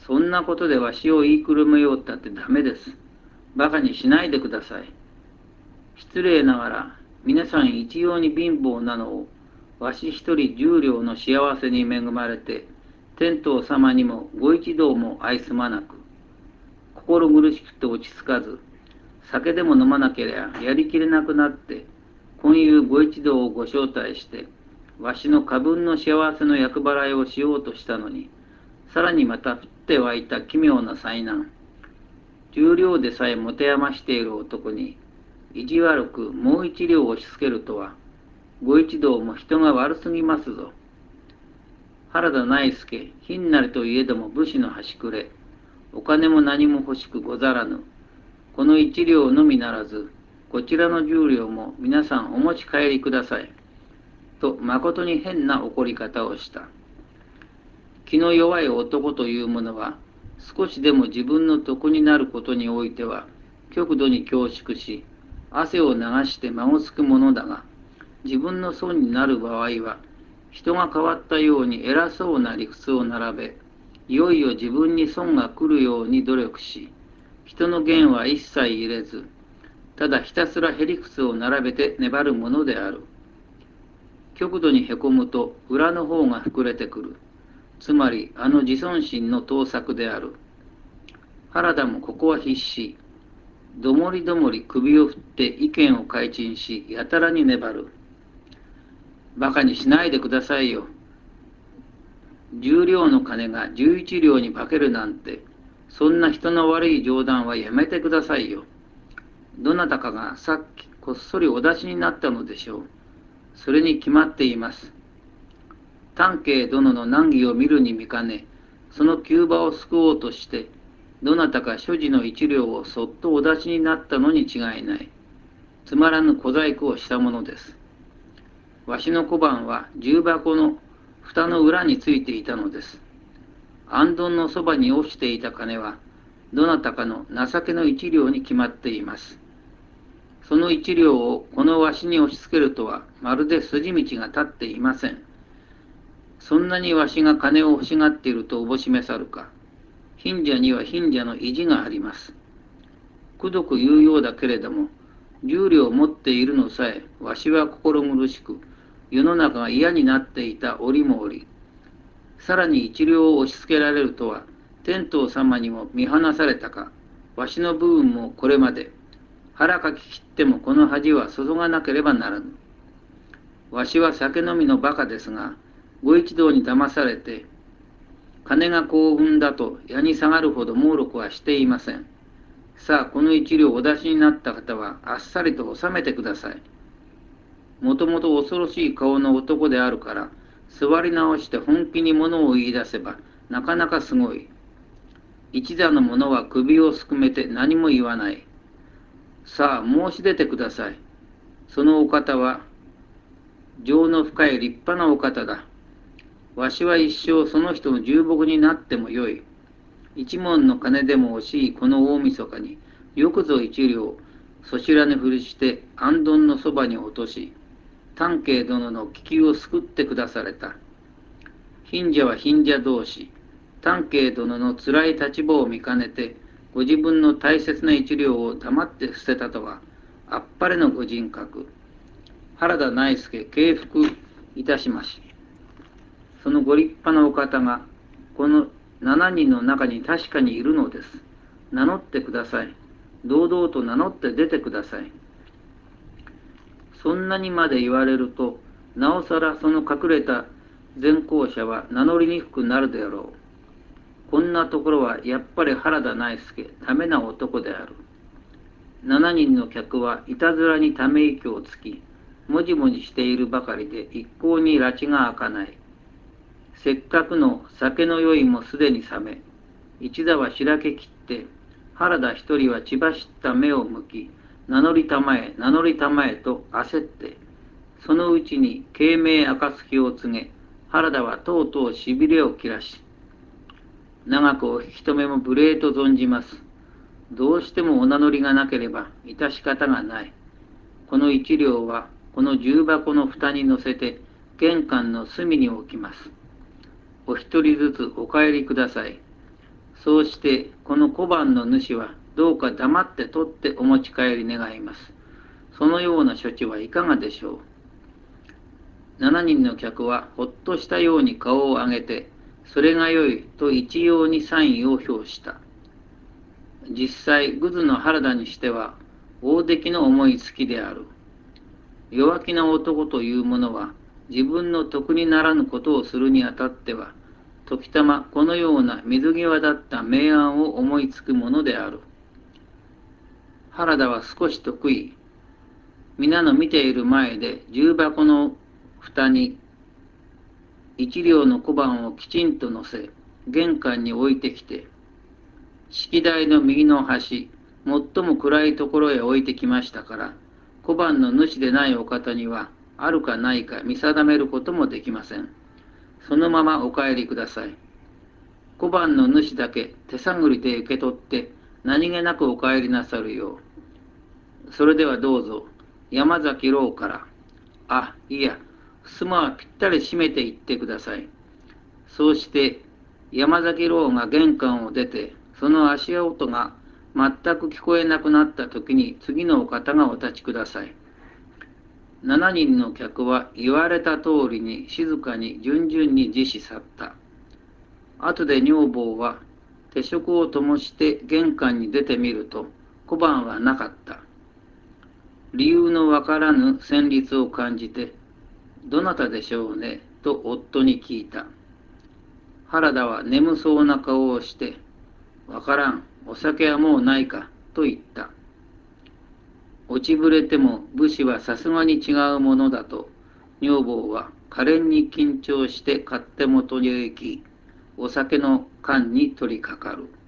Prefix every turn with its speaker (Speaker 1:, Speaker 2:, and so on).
Speaker 1: そんなことでわしを言いくるめようったってダメです。バカにしないでください。失礼ながら、皆さん一様に貧乏なのを、わし一人10両の幸せに恵まれて、天道様にもご一同も愛すまなく、心苦しくて落ち着かず、酒でも飲まなけりゃやりきれなくなって、今夕ご一同をご招待して、わしの過分の幸せの厄払いをしようとしたのに、さらにまた降って湧いた奇妙な災難、10両でさえ持て余している男に、意地悪くもう1両押し付けるとは、ご一同も人が悪すぎますぞ。原田内助、貧なりといえども武士の端くれ、お金も何も欲しくござらぬ。この1両のみならず、こちらの10両も皆さんお持ち帰りください。と、まことに変な怒り方をした。気の弱い男というものは、少しでも自分の得になることにおいては、極度に恐縮し、汗を流して孫つくものだが、自分の損になる場合は、人が変わったように偉そうな理屈を並べ、いよいよ自分に損が来るように努力し、人の言は一切入れず、ただひたすらへりくつを並べて粘るものである。極度にへこむと裏の方が膨れてくる。つまりあの自尊心の盗作である。原田もここは必死。どもりどもり首を振って意見を開陳し、やたらに粘る。バカにしないでくださいよ。10両の金が11両に化けるなんて、そんな人の悪い冗談はやめてくださいよ。どなたかがさっきこっそりお出しになったのでしょう。それに決まっています。丹慶殿の難儀を見るに見かね、その急場を救おうとして、どなたか所持の1両をそっとお出しになったのに違いない。つまらぬ小細工をしたものです。わしの小判は重箱の蓋の裏についていたのです。行灯のそばに落ちていた金は、どなたかの情けの1両に決まっています。その1両をこのわしに押し付けるとは、まるで筋道が立っていません。そんなにわしが金を欲しがっているとおぼしめさるか。貧者には貧者の意地があります。くどく言うようだけれども、10両持っているのさえ、わしは心苦しく、世の中が嫌になっていた折も折、さらに1両を押し付けられるとは、天道様にも見放されたか、わしの部分もこれまで、腹かき切ってもこの恥は注がなければならぬ。わしは酒飲みのバカですが、ご一同に騙されて、金が幸運だと矢に下がるほど猛録はしていません。さあ、この1両お出しになった方は、あっさりと収めてください。もともと恐ろしい顔の男であるから、座り直して本気に物を言い出せば、なかなかすごい。一座の者は首をすくめて何も言わない。さあ、申し出てください。そのお方は、情の深い立派なお方だ。わしは一生その人の重木になってもよい。一文の金でも惜しいこの大晦日に、よくぞ1両、そちらにふりして行灯のそばに落とし、丹慶殿の危機を救ってくだされた。貧者は貧者同士、丹慶殿のつらい立場を見かねて、ご自分の大切な1両を黙って捨てたとは、あっぱれのご人格。原田内助敬服いたしまし。そのご立派なお方が、この7人の中に確かにいるのです。名乗ってください。堂々と名乗って出てください。そんなにまで言われると、なおさらその隠れた善行者は名乗りにくくなるであろう。こんなところはやっぱり原田内助、ダメな男である。7人の客はいたずらにため息をつき、もじもじしているばかりで一向に埒が明かない。せっかくの酒の酔いもすでに冷め、一座はしらけきって、原田一人は血走った目を向き、名乗りたまえ、名乗りたまえと焦って、そのうちに軽名暁を告げ、原田はとうとうしびれを切らし、長くお引き止めも無礼と存じます。どうしてもお名乗りがなければ致し方がない。この1両はこの重箱の蓋に乗せて玄関の隅に置きます。お一人ずつお帰りください。 そうしてこの小判の主はどうか黙って取ってお持ち帰り願います。そのような処置はいかがでしょう。7人の客はほっとしたように顔を上げて、それがよいと一様にサインを表した。実際、グズの原田にしては大出来の思いつきである。弱気な男というものは、自分の得にならぬことをするにあたっては、時たまこのような水際だった明暗を思いつくものである。原田は少し得意。皆の見ている前で重箱の蓋に一両の小判をきちんと乗せ、玄関に置いてきて、式台の右の端、最も暗いところへ置いてきましたから、小判の主でないお方には、あるかないか見定めることもできません。そのままお帰りください。小判の主だけ手探りで受け取って、何気なくお帰りなさるよう。それではどうぞ、山崎楼から。あ、いや、襖はぴったり閉めていってください。そうして山崎楼が玄関を出て、その足音が全く聞こえなくなった時に次のお方がお立ちください。7人の客は言われた通りに静かに順々に自死去った。後で女房は手食を灯して玄関に出てみると小判はなかった。理由のわからぬ旋律を感じて、どなたでしょうねと夫に聞いた。原田は眠そうな顔をして、わからん、お酒はもうないか、と言った。落ちぶれても武士はさすがに違うものだと、女房は可憐に緊張して勝手元に行き、お酒の缶に取りかかる。